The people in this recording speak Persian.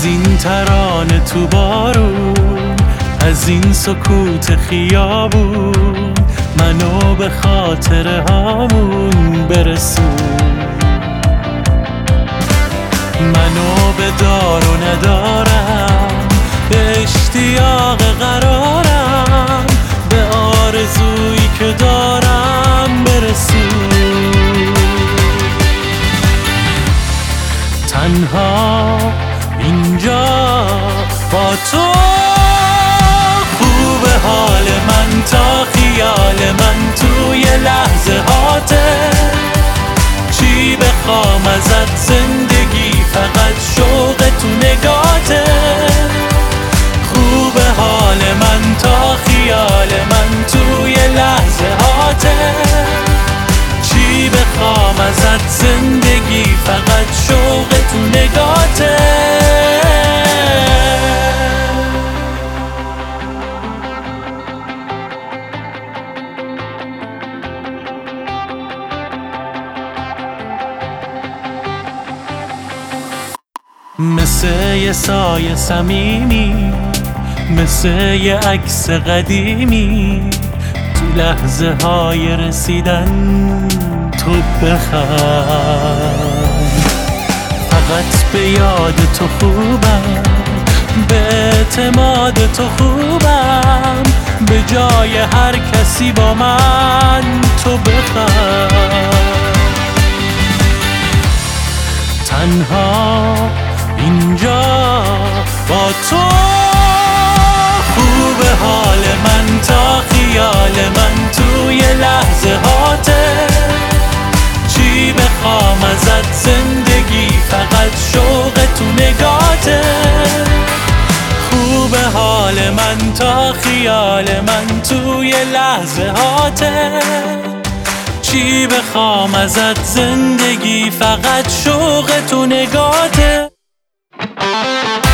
از این ترانه تو بارون، از این سکوت خیابون، منو به خاطر هامون برسون. منو به دار و ندارم، به اشتیاق قرارم، به آرزویی که دارم برسون. تنها اینجا با تو خوب حال من تا خیال من توی لحظه هاته. چی بخوام ازت زندگی فقط شوق تو نگاته. خوب حال من تا خیال من توی لحظه هاته. چی بخوام ازت زندگی فقط شوق تو نگاته. مثل یه سایه صمیمی، مثل یه عکس قدیمی، تو لحظه های رسیدن تو بخند. فقط به یاد تو خوبم، به اعتماد تو خوبم، به جای هر کسی با من تو بخند. تنها اینجا با تو خوب حال من تا خیال من توی لحظه هاته. چی بخوام ازت زندگی فقط شوق تو نگاته. خوب حال من تا خیال من توی لحظه هاته. چی بخوام ازت زندگی فقط شوق تو نگاته.